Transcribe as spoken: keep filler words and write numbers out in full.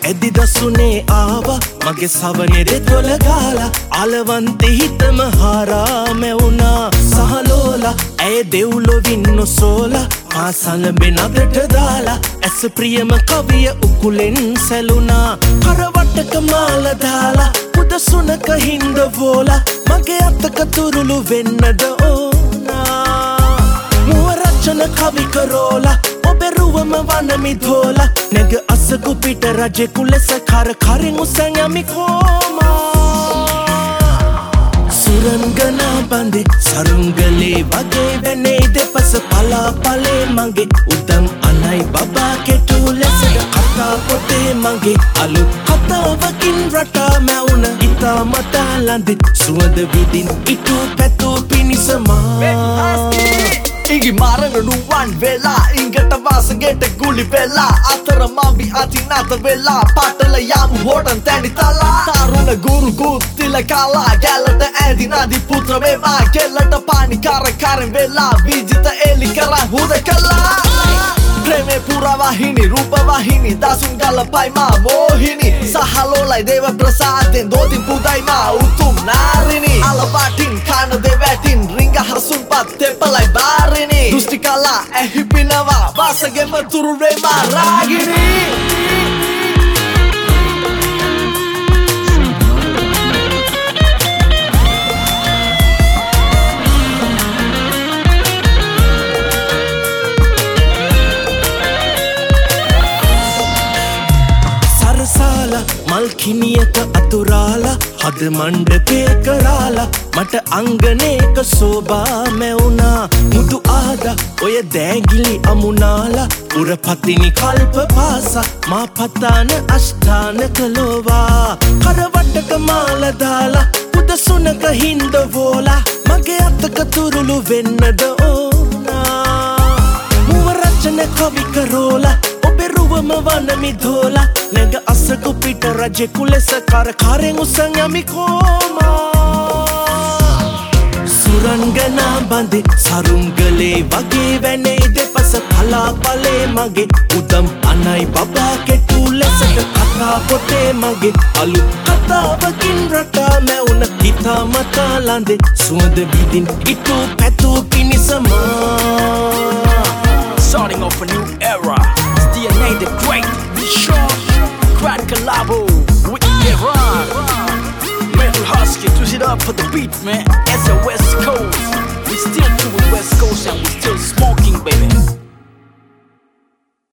ඇදි දසුනේ ආවා මගේ සවනේ දෙතොල ගාලා අලවන්තේ හිතම හාරා මැවුනා සහලෝලා ඇය දෙව්ලොවින් නොසෝලා ආසල බෙනදට දාලා ඇස ප්‍රියම කවිය උකුලෙන් සැලුනා කරවටක මාල දාලා පුදසුනක හින්ද වෝලා මගේ අතක තුරුළු වෙන්නද ඕනා මුව රචන කවි කරෝලා ඔබෙරුවම වනමි දෝලා නැග අසකු පිට රජෙකු ලෙස කර කරින් උසන් යමි කෝමා සුරංගනා බඳේ සරුංගලේ වගේ වෙනේ දෙපස පලා පලේ මගේ උදම් අනයි බබා කෙටු ලෙසද කතා පොතේ මගේ අලුත් කතාවකින් රටා මැවුන ඉතා මතා ලඳේ සුවඳ විදින් ඉටු පැතු පිණිසමා Igi marang nuwan vela ingata vasageta guli vela atara mami atinata vela patala yamu hodan tani tala taruna guru guttila kala galata adinadi putra mema kellata pani kara karen vela vijita eli kara hudakala preme pura vahini rupa vahini dasun gala paima mohini sahalolai deva prasaden dodin pudai ma utum narini alabatin kana devatin ringa harsun pat tepalai barini dustikala ehipinawa vasage maturu rema ragini මල්කිනියක අතුරාලා හද මණ්ඩපේ කරාලා මට අංගනේක සෝබා මැවුනා මුදු ආදා ඔය දෑගිලි අමුණාලා උරපතිනි කල්ප පාසා මා පතාන අෂ්ඨාන කලෝවා කරවටක මාල දාලා පුදසුනක හින්ද වෝලා මගේ අතක තුරුළු වෙන්නද ඕනා මුව රචන කවි කරෝලා ඔබෙරුවම වනමි දෝලා නැග අසකු පිට රජෙකු ලෙස කර කරෙන් උසන් යමි කෝමා සුරංගනා බඳේ සරුංගලේ වගේ වැනේ දෙපස පලා පලේ මගේ උදම් අනයි බබා කෙටු ලෙසට කතා පොතේ මගේ අලුත් කතාවකින් රටා මැවුන හිතා මතා ලඳේ සුවඳ විදින් ඉටු පැතු පිණිසමා Starting off a new era, it's D N A the Great, we sure, Grad collabo with Iran. Metal Husky, twist it up for the beat, man. As a West Coast, we still doing West Coast and we still smoking, baby.